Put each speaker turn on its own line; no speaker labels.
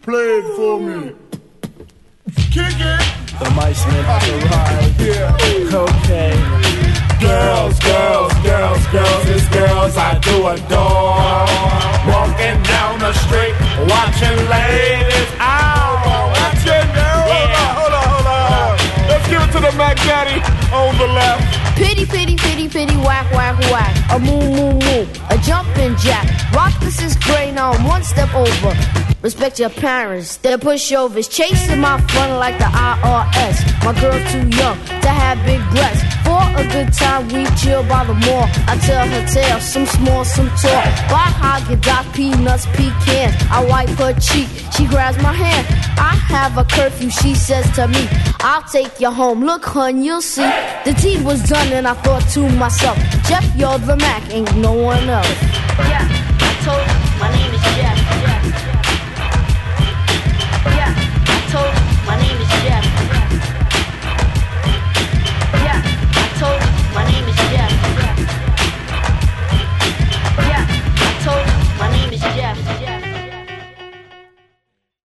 Play it for me. Kick it.
The mice meant to ride.
Yeah.
Okay.
Girls, girls, girls, girls, it's girls I do adore. Walking down the street, watching ladies out. Watching girls. Hold on. Let's give it to the Mac Daddy on the left.
Pity, pity, pity, pity, whack, whack, whack. A moo, moo, moo. A jumping jack. Rock, this is great, now I'm one step over. Respect your parents, they're pushovers. Chasing my fun like the IRS. My girl's too young to have big breasts. For a good time, we chill by the mall. I tell her tales, some small, some tall. Buy Haagen-Dazs, peanuts, pecans. I wipe her cheek, she grabs my hand. I have a curfew, she says to me, I'll take you home, look hun, you'll see. The deed was done and I thought to myself, Jeff, you're the Mac, ain't no one else. Yeah.